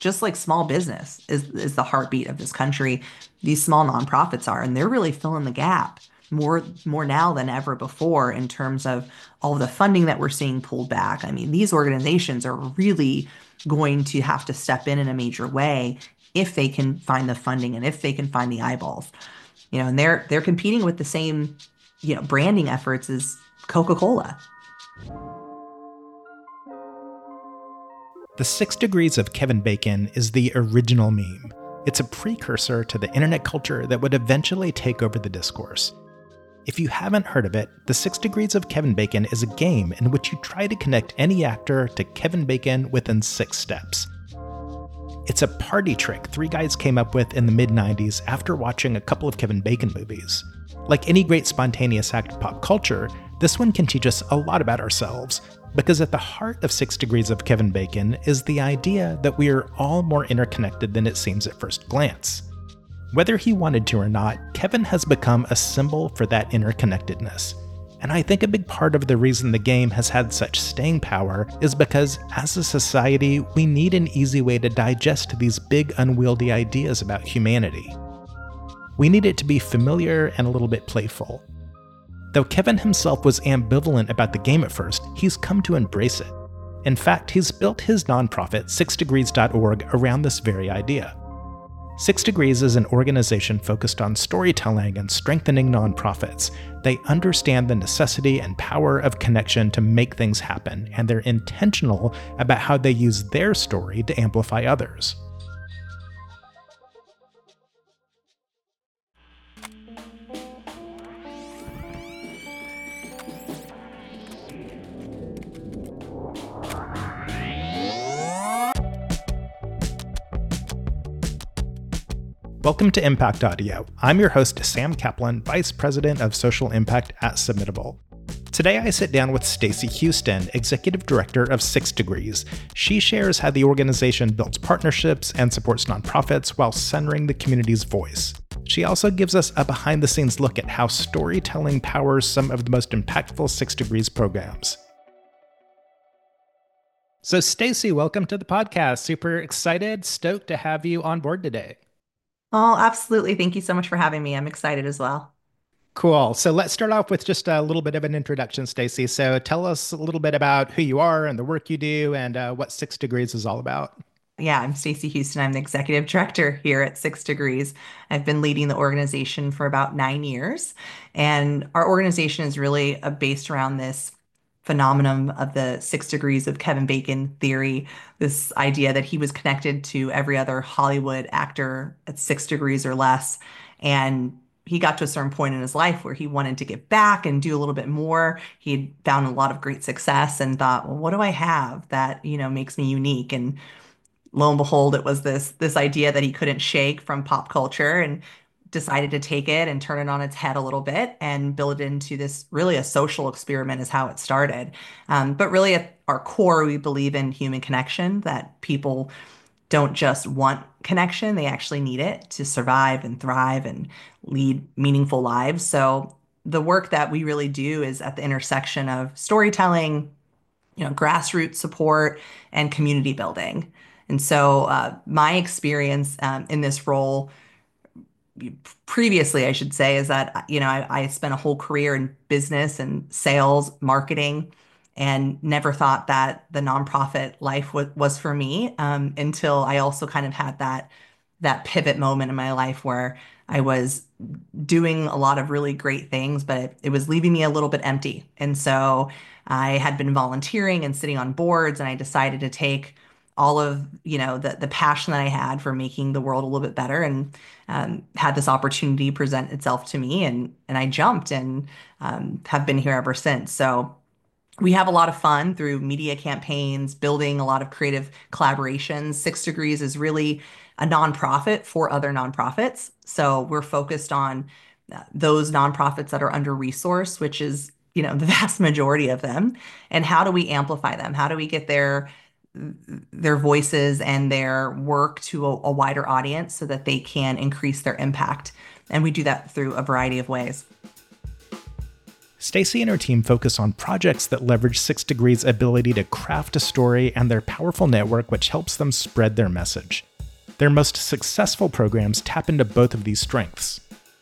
just like small business is the heartbeat of this country. These small nonprofits are, and they're really filling the gap more now than ever before in terms of all of the funding that we're seeing pulled back. I mean, these organizations are really going to have to step in a major way if they can find the funding and if they can find the eyeballs. And they're competing with the same, branding efforts as Coca-Cola. The 6 Degrees of Kevin Bacon is the original meme. It's a precursor to the internet culture that would eventually take over the discourse. If you haven't heard of it, The 6 Degrees of Kevin Bacon is a game in which you try to connect any actor to Kevin Bacon within 6 steps. It's a party trick 3 guys came up with in the mid-90s after watching a couple of Kevin Bacon movies. Like any great spontaneous act of pop culture, this one can teach us a lot about ourselves, because at the heart of 6 Degrees of Kevin Bacon is the idea that we are all more interconnected than it seems at first glance. Whether he wanted to or not, Kevin has become a symbol for that interconnectedness. And I think a big part of the reason the game has had such staying power is because, as a society, we need an easy way to digest these big, unwieldy ideas about humanity. We need it to be familiar and a little bit playful. Though Kevin himself was ambivalent about the game at first, he's come to embrace it. In fact, he's built his nonprofit, 6degrees.org, around this very idea. 6 Degrees is an organization focused on storytelling and strengthening nonprofits. They understand the necessity and power of connection to make things happen, and they're intentional about how they use their story to amplify others. Welcome to Impact Audio. I'm your host, Sam Kaplan, Vice President of Social Impact at Submittable. Today I sit down with Stacey Houston, Executive Director of 6 Degrees. She shares how the organization builds partnerships and supports nonprofits while centering the community's voice. She also gives us a behind-the-scenes look at how storytelling powers some of the most impactful 6 Degrees programs. So Stacey, welcome to the podcast. Super excited, stoked to have you on board today. Oh, absolutely. Thank you so much for having me. I'm excited as well. Cool. So let's start off with just a little bit of an introduction, Stacey. So tell us a little bit about who you are and the work you do and what 6 Degrees is all about. Yeah, I'm Stacey Houston. I'm the Executive Director here at 6 Degrees. I've been leading the organization for about 9 years. And our organization is really based around this phenomenon of the 6 Degrees of Kevin Bacon theory, this idea that he was connected to every other Hollywood actor at 6 degrees or less. And he got to a certain point in his life where he wanted to give back and do a little bit more. He had found a lot of great success and thought, well, what do I have that, makes me unique? And lo and behold, it was this idea that he couldn't shake from pop culture, and decided to take it and turn it on its head a little bit and build it into this really a social experiment is how it started. But really at our core, we believe in human connection, that people don't just want connection, they actually need it to survive and thrive and lead meaningful lives. So the work that we really do is at the intersection of storytelling, grassroots support, and community building. And so my experience in this role previously, I should say, is that, I spent a whole career in business and sales, marketing, and never thought that the nonprofit life was for me until I also kind of had that pivot moment in my life where I was doing a lot of really great things, but it was leaving me a little bit empty. And so I had been volunteering and sitting on boards, and I decided to take all of the passion that I had for making the world a little bit better, and had this opportunity present itself to me, and I jumped and have been here ever since. So we have a lot of fun through media campaigns, building a lot of creative collaborations. 6 Degrees is really a nonprofit for other nonprofits. So we're focused on those nonprofits that are under-resourced, which is, the vast majority of them. And how do we amplify them? How do we get their voices and their work to a wider audience so that they can increase their impact? And we do that through a variety of ways. Stacy and her team focus on projects that leverage 6 Degrees' ability to craft a story and their powerful network, which helps them spread their message. Their most successful programs tap into both of these strengths.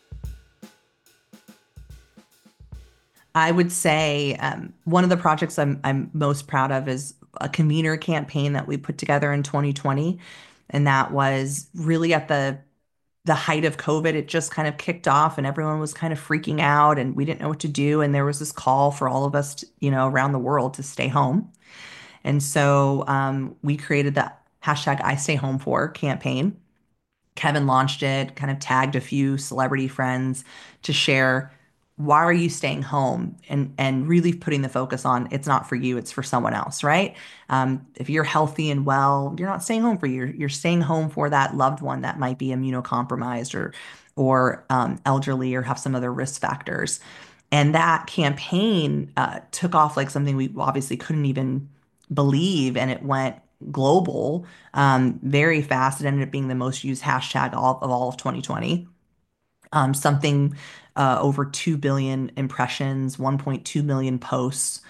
I would say one of the projects I'm most proud of is a convener campaign that we put together in 2020, and that was really at the height of COVID. It just kind of kicked off, and everyone was kind of freaking out, and we didn't know what to do. And there was this call for all of us, around the world to stay home. And so we created the hashtag I Stay Home For campaign. Kevin launched it, kind of tagged a few celebrity friends to share why are you staying home, and really putting the focus on it's not for you, it's for someone else, right? If you're healthy and well, you're not staying home for you. You're staying home for that loved one that might be immunocompromised or elderly or have some other risk factors. And that campaign took off like something we obviously couldn't even believe, and it went global very fast. It ended up being the most used hashtag of all of 2020. Something over 2 billion impressions, 1.2 million posts.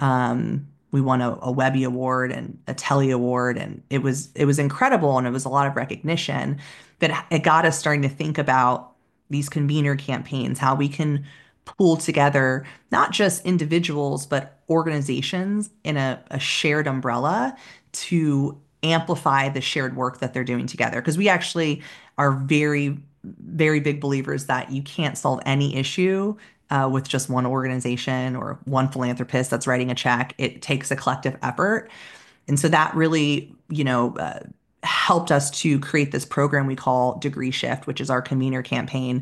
We won a Webby Award and a Telly Award, and it was incredible, and it was a lot of recognition. But it got us starting to think about these convener campaigns, how we can pull together not just individuals but organizations in a shared umbrella to amplify the shared work that they're doing together. Because we actually are very, very big believers that you can't solve any issue with just one organization or one philanthropist that's writing a check. It takes a collective effort. And so that really, helped us to create this program we call Degree Shift, which is our convener campaign.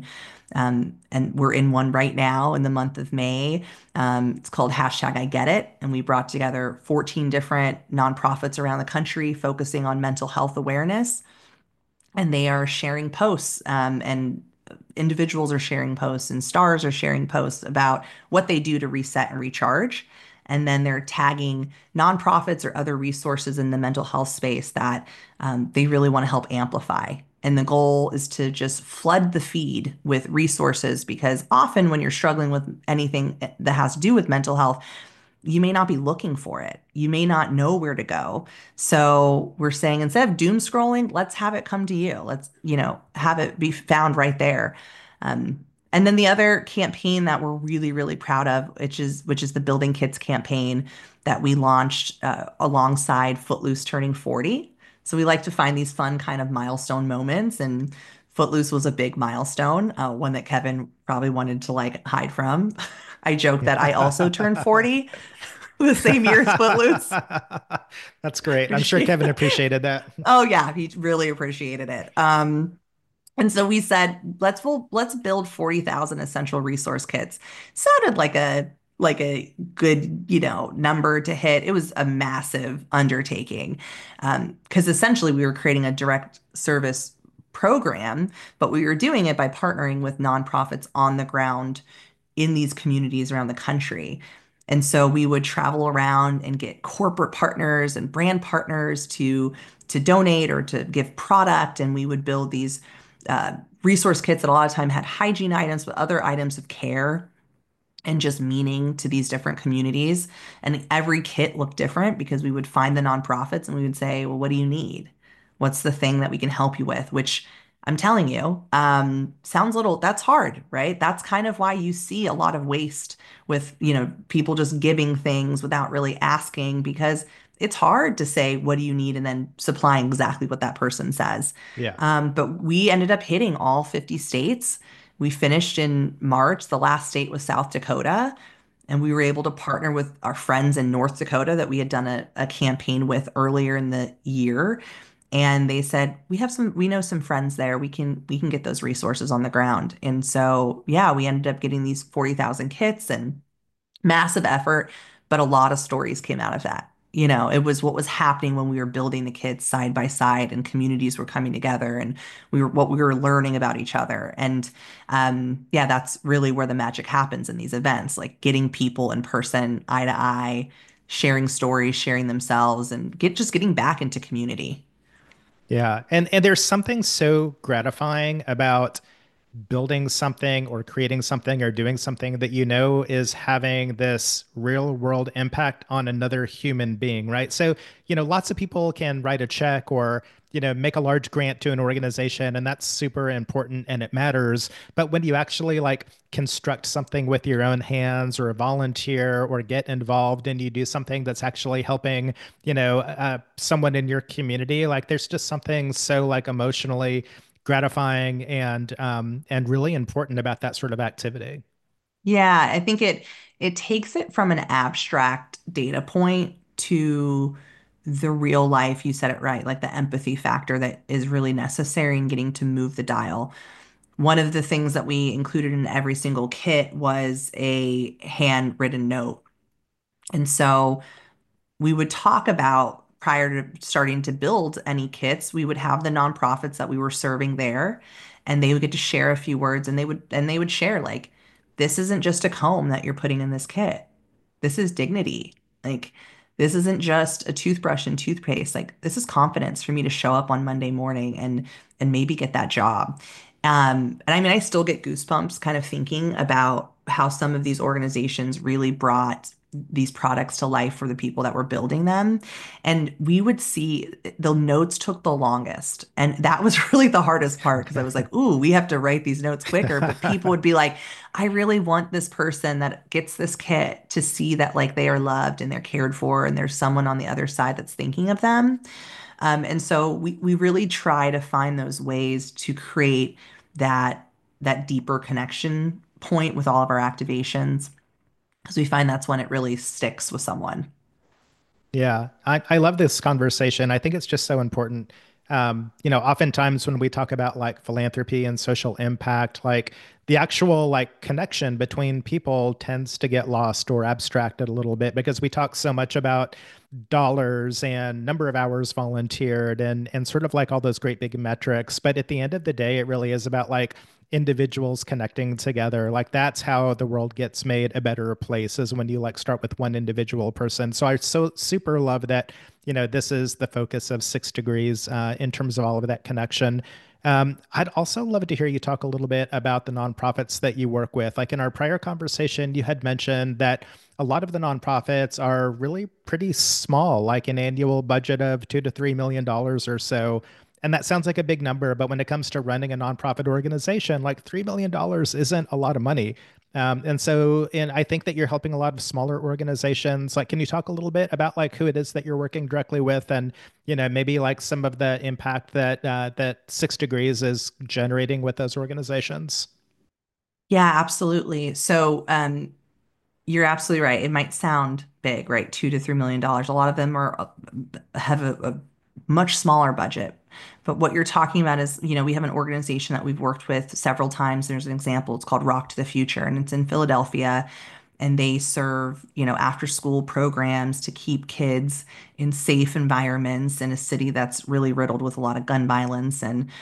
And we're in one right now in the month of May. It's called hashtag I Get It. And we brought together 14 different nonprofits around the country focusing on mental health awareness. And they are sharing posts, and individuals are sharing posts, and stars are sharing posts about what they do to reset and recharge. And then they're tagging nonprofits or other resources in the mental health space that they really want to help amplify. And the goal is to just flood the feed with resources, because often when you're struggling with anything that has to do with mental health, you may not be looking for it. You may not know where to go. So we're saying, instead of doom scrolling, let's have it come to you. Let's, have it be found right there. And then the other campaign that we're really, really proud of, which is the Building Kits campaign that we launched alongside Footloose turning 40. So we like to find these fun kind of milestone moments, and Footloose was a big milestone, one that Kevin probably wanted to like hide from. I joke that I also turned 40 the same year as Footloose. That's great. I'm sure Kevin appreciated that. Oh yeah, he really appreciated it. And so we said, let's build 40,000 essential resource kits. Sounded like a good, number to hit. It was a massive undertaking. Because essentially we were creating a direct service program, but we were doing it by partnering with nonprofits on the ground in these communities around the country. And so we would travel around and get corporate partners and brand partners to donate or to give product, and we would build these resource kits that a lot of time had hygiene items, but other items of care and just meaning to these different communities. And every kit looked different because we would find the nonprofits and we would say, well, what do you need? What's the thing that we can help you with? Which I'm telling you, sounds a little, that's hard, right? That's kind of why you see a lot of waste with, people just giving things without really asking, because it's hard to say, what do you need? And then supplying exactly what that person says. Yeah. But we ended up hitting all 50 states. We finished in March. The last state was South Dakota. And we were able to partner with our friends in North Dakota that we had done a campaign with earlier in the year. And they said, we know some friends there. We can get those resources on the ground. And so, yeah, we ended up getting these 40,000 kits, and massive effort, but a lot of stories came out of that. It was what was happening when we were building the kits side by side, and communities were coming together, and what we were learning about each other. And yeah, that's really where the magic happens in these events, like getting people in person, eye to eye, sharing stories, sharing themselves, and just getting back into community. Yeah. And there's something so gratifying about building something or creating something or doing something that you know is having this real world impact on another human being, right? So, lots of people can write a check or, make a large grant to an organization, and that's super important and it matters. But when you actually like construct something with your own hands or volunteer or get involved and you do something that's actually helping, someone in your community, like there's just something so like emotionally gratifying and really important about that sort of activity. Yeah, I think it takes it from an abstract data point to the real life. You said it right, like the empathy factor that is really necessary in getting to move the dial. One of the things that we included in every single kit was a handwritten note. And so we would talk about prior to starting to build any kits, we would have the nonprofits that we were serving there, and they would get to share a few words, and they would share like, this isn't just a comb that you're putting in this kit. This is dignity. Like, this isn't just a toothbrush and toothpaste. Like, this is confidence for me to show up on Monday morning and maybe get that job. And I mean, I still get goosebumps kind of thinking about how some of these organizations really brought these products to life for the people that were building them. And we would see the notes took the longest. And that was really the hardest part because I was like, ooh, we have to write these notes quicker. But people would be like, I really want this person that gets this kit to see that like they are loved and they're cared for and there's someone on the other side that's thinking of them. And so we really try to find those ways to create that deeper connection point with all of our activations because we find that's when it really sticks with someone. Yeah, I love this conversation. I think it's just so important. Oftentimes when we talk about like philanthropy and social impact, like the actual like connection between people tends to get lost or abstracted a little bit because we talk so much about dollars and number of hours volunteered and sort of like all those great big metrics. But at the end of the day, it really is about like individuals connecting together. Like that's how the world gets made a better place is when you like start with one individual person. So I so super love that, this is the focus of 6 Degrees in terms of all of that connection. I'd also love to hear you talk a little bit about the nonprofits that you work with. Like in our prior conversation, you had mentioned that a lot of the nonprofits are really pretty small, like an annual budget of $2 to $3 million or so. And that sounds like a big number, but when it comes to running a nonprofit organization, like $3 million isn't a lot of money. And I think that you're helping a lot of smaller organizations. Like, can you talk a little bit about like who it is that you're working directly with, and maybe like some of the impact that 6 Degrees is generating with those organizations? Yeah, absolutely. So, you're absolutely right. It might sound big, right? $2 to $3 million. A lot of them are have a much smaller budget. But what you're talking about is, we have an organization that we've worked with several times. There's an example. It's called Rock to the Future, and it's in Philadelphia. And they serve, after school programs to keep kids in safe environments in a city that's really riddled with a lot of gun violence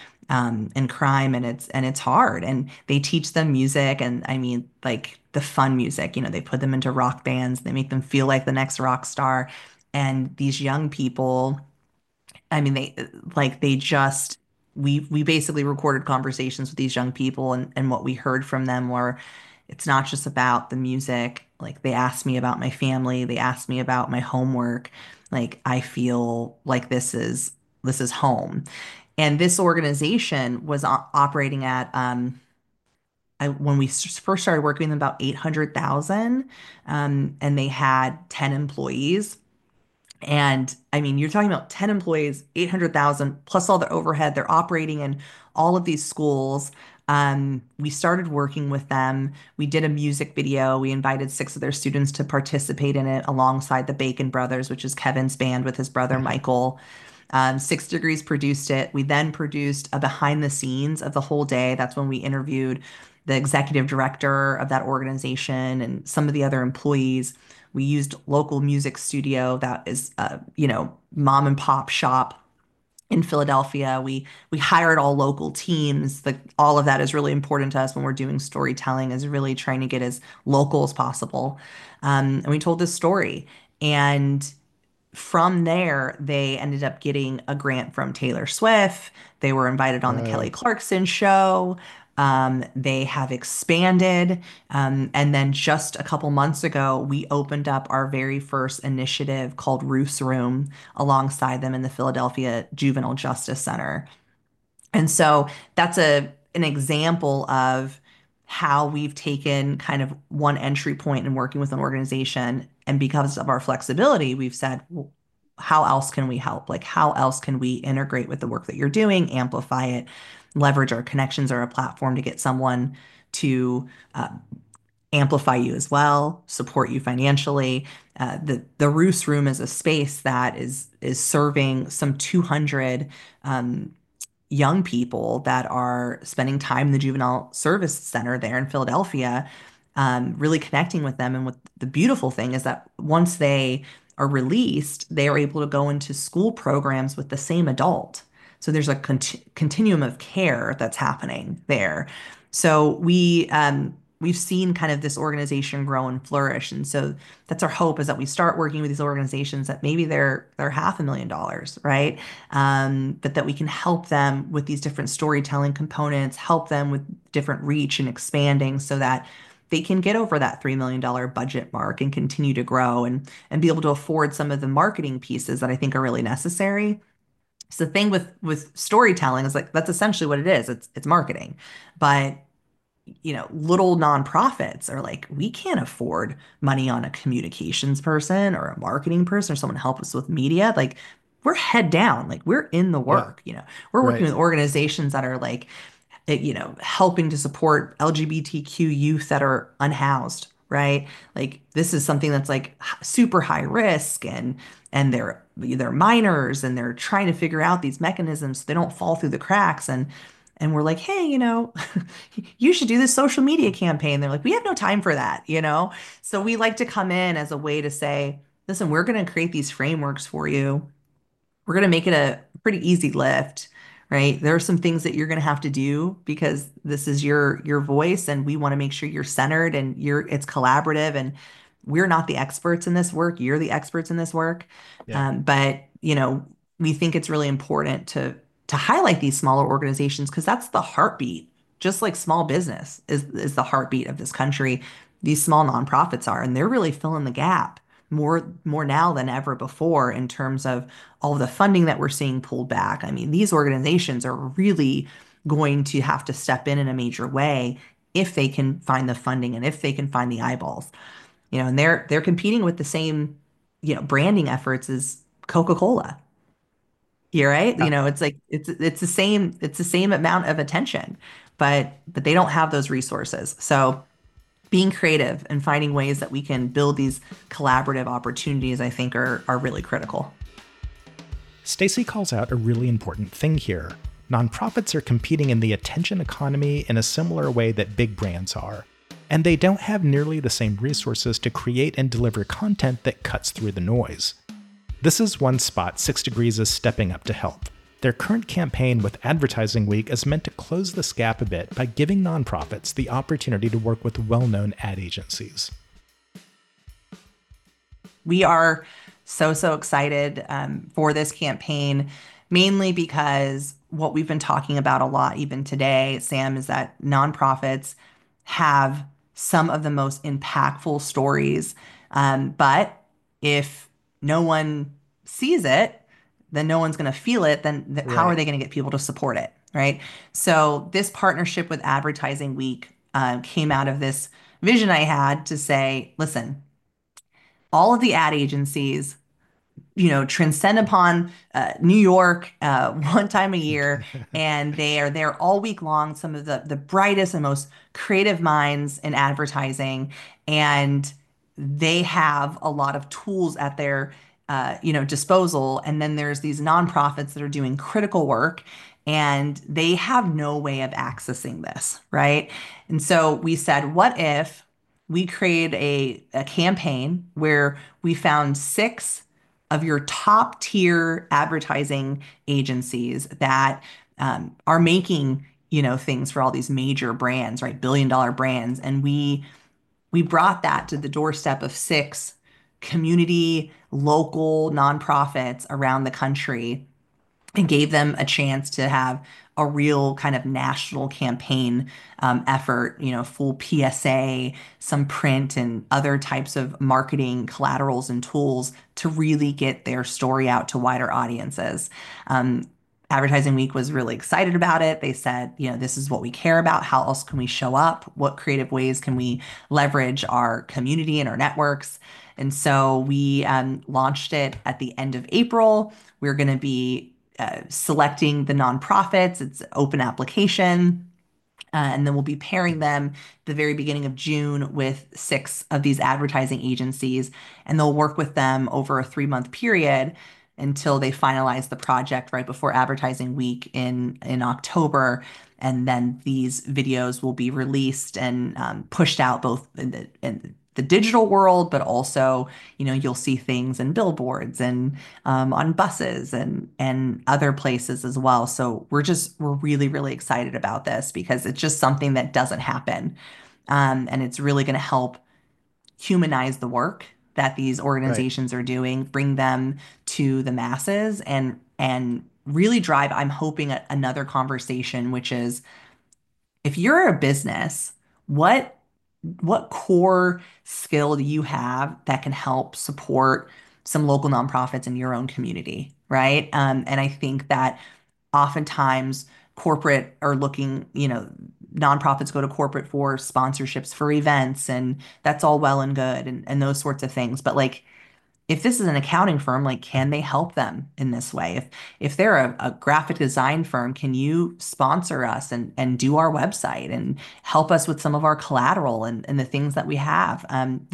and crime, and it's hard. And they teach them music, and I mean, like the fun music. They put them into rock bands. They make them feel like the next rock star. And these young people, I mean, they just we basically recorded conversations with these young people, and what we heard from them were it's not just about the music. Like they asked me about my family, they asked me about my homework. Like I feel like this is home. And this organization was operating at when we first started working with them about 800,000, and they had 10 employees. And I mean, you're talking about 10 employees, 800,000 plus all the overhead. They're operating in all of these schools. We started working with them. We did a music video. We invited 6 of their students to participate in it alongside the Bacon Brothers, which is Kevin's band with his brother Michael. 6 Degrees produced it. We then produced a behind the scenes of the whole day. That's when we interviewed the executive director of that organization and some of the other employees. We used local music studio that is, mom and pop shop in Philadelphia. We hired all local teams. All of that is really important to us when we're doing storytelling, is really trying to get as local as possible. And we told this story. And from there, they ended up getting a grant from Taylor Swift. They were invited on the Kelly Whoa. Clarkson show. They have expanded. And then just a couple months ago, we opened up our very first initiative called Ruth's Room alongside them in the Philadelphia Juvenile Justice Center. And so that's an example of how we've taken kind of one entry point in working with an organization. And because of our flexibility, we've said, well, how else can we help? Like, how else can we integrate with the work that you're doing, amplify it, leverage our connections or a platform to get someone to amplify you as well, support you financially. The Roos Room is a space that is serving some 200 young people that are spending time in the juvenile service center there in Philadelphia, really connecting with them. And what the beautiful thing is that once they are released, they are able to go into school programs with the same adult. So there's a continuum of care that's happening there. So we've seen kind of this organization grow and flourish, and so that's our hope is that we start working with these organizations that maybe they're $500,000, right? But that we can help them with these different storytelling components, help them with different reach and expanding so that they can get over that $3 million budget mark and continue to grow and be able to afford some of the marketing pieces that I think are really necessary. So the thing with storytelling is like that's essentially what it is. It's marketing. But little nonprofits are like, we can't afford money on a communications person or a marketing person or someone to help us with media. Like, we're head down, like, we're in the Yeah. work. We're working Right. with organizations that are like, helping to support LGBTQ youth that are unhoused, right? Like, this is something that's like super high risk and they're minors and they're trying to figure out these mechanisms so they don't fall through the cracks and we're like, hey, you should do this social media campaign. They're like, we have no time for that. So we like to come in as a way to say, listen, we're going to create these frameworks for you. We're going to make it a pretty easy lift, right? There are some things that you're going to have to do because this is your voice and we want to make sure you're centered and it's collaborative and we're not the experts in this work. You're the experts in this work. Yeah. But we think it's really important to highlight these smaller organizations because that's the heartbeat. Just like small business is the heartbeat of this country, these small nonprofits are, and they're really filling the gap more now than ever before in terms of all of the funding that we're seeing pulled back. I mean, these organizations are really going to have to step in a major way if they can find the funding and if they can find the eyeballs. And they're competing with the same, branding efforts as Coca-Cola. You're right. Yeah. It's like it's the same amount of attention, but they don't have those resources. So being creative and finding ways that we can build these collaborative opportunities, I think are really critical. Stacy calls out a really important thing here. Nonprofits are competing in the attention economy in a similar way that big brands are, and they don't have nearly the same resources to create and deliver content that cuts through the noise. This is one spot 6 Degrees is stepping up to help. Their current campaign with Advertising Week is meant to close this gap a bit by giving nonprofits the opportunity to work with well-known ad agencies. We are so excited for this campaign, mainly because what we've been talking about a lot, even today, Sam, is that nonprofits have some of the most impactful stories. But if no one sees it, then no one's going to feel it. Then how are Right. they going to get people to support it? Right. So this partnership with Advertising Week came out of this vision I had to say, listen, all of the ad agencies transcend upon New York one time a year, and they are there all week long. Some of the brightest and most creative minds in advertising, and they have a lot of tools at their disposal. And then there's these nonprofits that are doing critical work. And they have no way of accessing this, right? And so we said, what if we create a campaign where we found six of your top tier advertising agencies that are making things for all these major brands, right? Billion-dollar brands, and we brought that to the doorstep of six community local nonprofits around the country and gave them a chance to have a real kind of national campaign effort, full PSA, some print, and other types of marketing collaterals and tools to really get their story out to wider audiences. Um, Advertising Week was really excited about it. They said, this is what we care about. How else can we show up? What creative ways can we leverage our community and our networks? And so we launched it at the end of April. We're going to be selecting the nonprofits. It's an open application. And then we'll be pairing them at the very beginning of June with six of these advertising agencies. And they'll work with them over a 3-month period until they finalize the project right before Advertising Week in October. And then these videos will be released and pushed out both in the digital world, but also, you'll see things in billboards and on buses and other places as well. So we're really, really excited about this because it's just something that doesn't happen. And it's really going to help humanize the work that these Right. organizations are doing, bring them to the masses and really drive, I'm hoping, another conversation, which is if you're a business, what what core skill do you have that can help support some local nonprofits in your own community, right? And I think that oftentimes corporate are looking, nonprofits go to corporate for sponsorships for events, and that's all well and good and those sorts of things. But like if this is an accounting firm, like can they help them in this way? If they're a graphic design firm, can you sponsor us and do our website and help us with some of our collateral and the things that we have?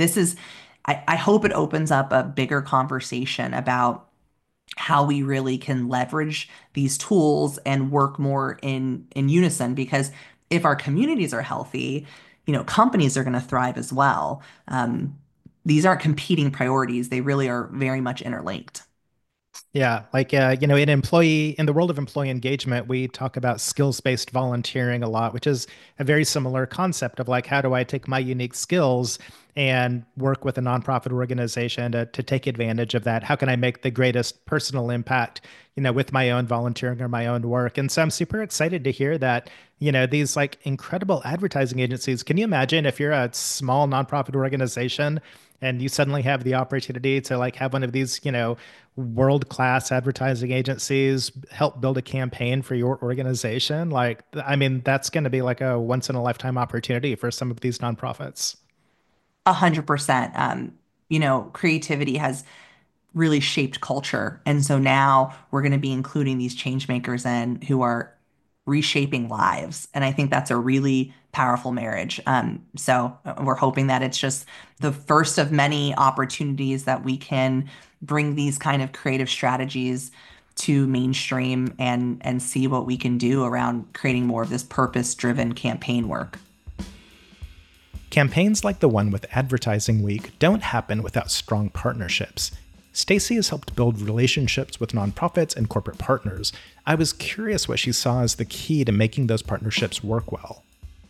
I hope it opens up a bigger conversation about how we really can leverage these tools and work more in unison because if our communities are healthy, companies are going to thrive as well. These aren't competing priorities. They really are very much interlinked. Yeah, like in the world of employee engagement, we talk about skills-based volunteering a lot, which is a very similar concept of like how do I take my unique skills and work with a nonprofit organization to take advantage of that? How can I make the greatest personal impact, with my own volunteering or my own work? And so I'm super excited to hear that, these like incredible advertising agencies. Can you imagine if you're a small nonprofit organization and you suddenly have the opportunity to like have one of these, world-class advertising agencies help build a campaign for your organization? Like, I mean, that's going to be like a once in a lifetime opportunity for some of these nonprofits. 100%. Creativity has really shaped culture. And so now we're going to be including these change makers in who are reshaping lives. And I think that's a really powerful marriage. So we're hoping that it's just the first of many opportunities that we can bring these kind of creative strategies to mainstream and see what we can do around creating more of this purpose-driven campaign work. Campaigns like the one with Advertising Week don't happen without strong partnerships. Stacy has helped build relationships with nonprofits and corporate partners. I was curious what she saw as the key to making those partnerships work well.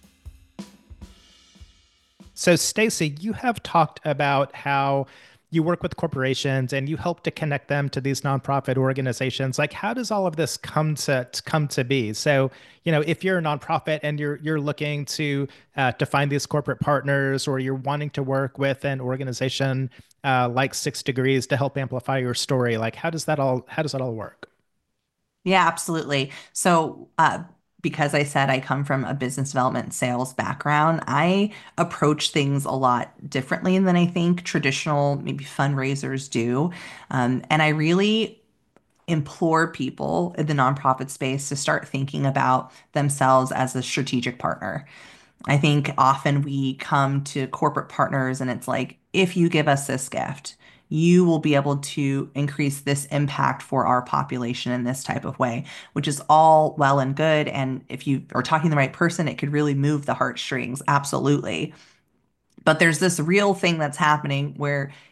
So, Stacy, you have talked about how you work with corporations and you help to connect them to these nonprofit organizations. Like, how does all of this come to be? So, if you're a nonprofit and you're looking to find these corporate partners, or you're wanting to work with an organization like 6 Degrees to help amplify your story, like how does that all work? Yeah, absolutely. So, because I said I come from a business development sales background, I approach things a lot differently than I think traditional, maybe fundraisers do. And I really implore people in the nonprofit space to start thinking about themselves as a strategic partner. I think often we come to corporate partners and it's like, if you give us this gift, you will be able to increase this impact for our population in this type of way, which is all well and good. And if you are talking to the right person, it could really move the heartstrings. Absolutely. But there's this real thing that's happening where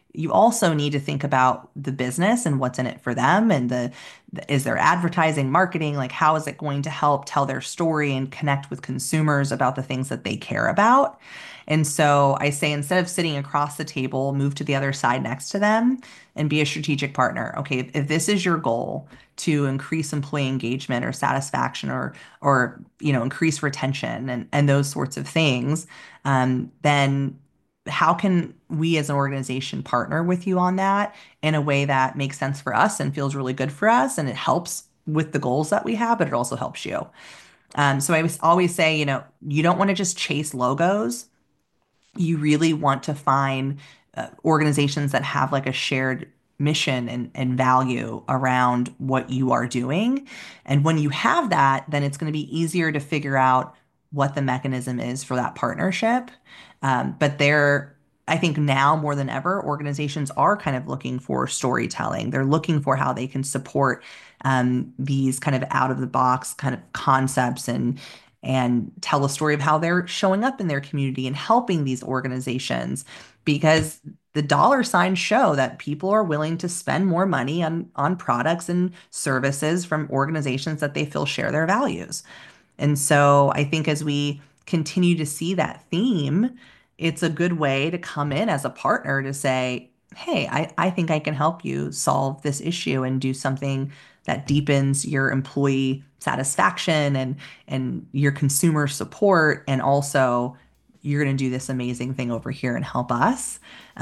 you also need to think about the business and what's in it for them, and is there advertising, marketing, like how is it going to help tell their story and connect with consumers about the things that they care about. And so I say, instead of sitting across the table, move to the other side next to them and be a strategic partner. Okay, if this is your goal to increase employee engagement or satisfaction, or increase retention and those sorts of things, then how can we as an organization partner with you on that in a way that makes sense for us and feels really good for us, and it helps with the goals that we have, but it also helps you. So I always say, you don't want to just chase logos. You really want to find organizations that have like a shared mission and value around what you are doing. And when you have that, then it's going to be easier to figure out what the mechanism is for that partnership. But I think now more than ever, organizations are kind of looking for storytelling. They're looking for how they can support these kind of out of the box kind of concepts, and tell a story of how they're showing up in their community and helping these organizations, because the dollar signs show that people are willing to spend more money on products and services from organizations that they feel share their values. And so I think as we continue to see that theme, it's a good way to come in as a partner to say, hey, I think I can help you solve this issue and do something that deepens your employee satisfaction and your consumer support. And also, you're going to do this amazing thing over here and help us.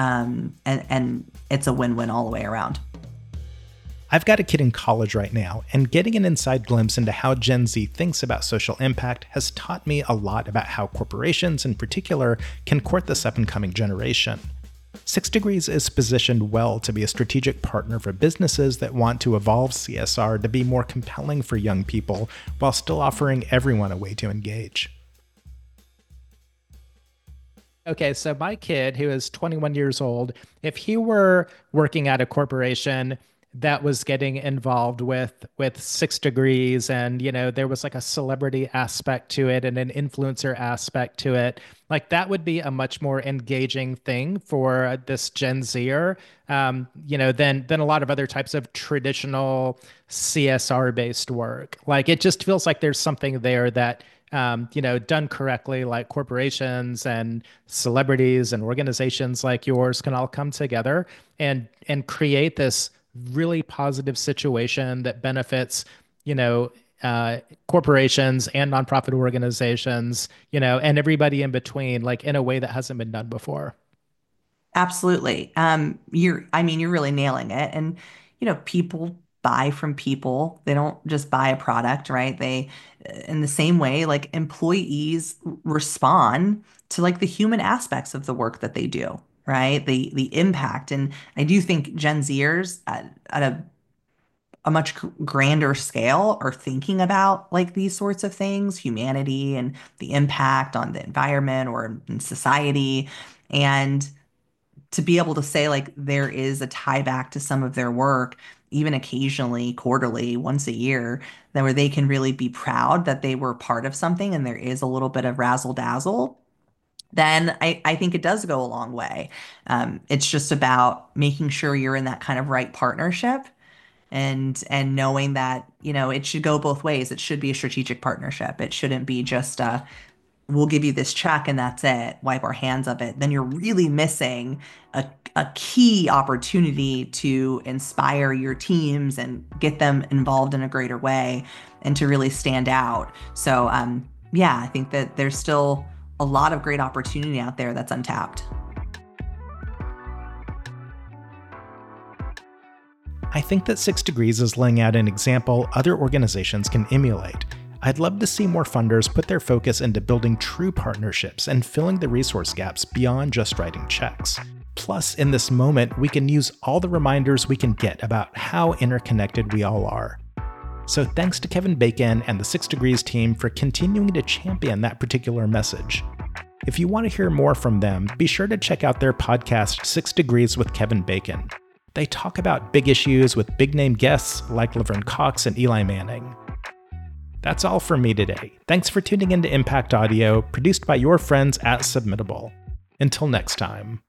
And it's a win-win all the way around. I've got a kid in college right now, and getting an inside glimpse into how Gen Z thinks about social impact has taught me a lot about how corporations in particular can court this up-and-coming generation. 6 Degrees is positioned well to be a strategic partner for businesses that want to evolve CSR to be more compelling for young people while still offering everyone a way to engage. Okay, so my kid, who is 21 years old, if he were working at a corporation that was getting involved with 6 Degrees, and there was like a celebrity aspect to it and an influencer aspect to it, like that would be a much more engaging thing for this Gen Zer, than a lot of other types of traditional CSR based work. Like it just feels like there's something there that done correctly, like corporations and celebrities and organizations like yours can all come together and create this really positive situation that benefits, corporations and nonprofit organizations, and everybody in between, like in a way that hasn't been done before. Absolutely. You're really nailing it. And, people buy from people. They don't just buy a product, right? In the same way, like employees respond to like the human aspects of the work that they do, right? The impact. And I do think Gen Zers at a much grander scale are thinking about like these sorts of things, humanity and the impact on the environment or in society. And to be able to say like there is a tie back to some of their work, even occasionally, quarterly, once a year, that where they can really be proud that they were part of something and there is a little bit of razzle dazzle, then I think it does go a long way. It's just about making sure you're in that kind of right partnership, and knowing that, it should go both ways. It should be a strategic partnership. It shouldn't be just we'll give you this check and that's it, wipe our hands of it. Then you're really missing a key opportunity to inspire your teams and get them involved in a greater way and to really stand out. So yeah, I think that there's still a lot of great opportunity out there that's untapped. I think that 6 Degrees is laying out an example other organizations can emulate. I'd love to see more funders put their focus into building true partnerships and filling the resource gaps beyond just writing checks. Plus, in this moment, we can use all the reminders we can get about how interconnected we all are. So thanks to Kevin Bacon and the 6 Degrees team for continuing to champion that particular message. If you want to hear more from them, be sure to check out their podcast, 6 Degrees with Kevin Bacon. They talk about big issues with big-name guests like Laverne Cox and Eli Manning. That's all for me today. Thanks for tuning in to Impact Audio, produced by your friends at Submittable. Until next time.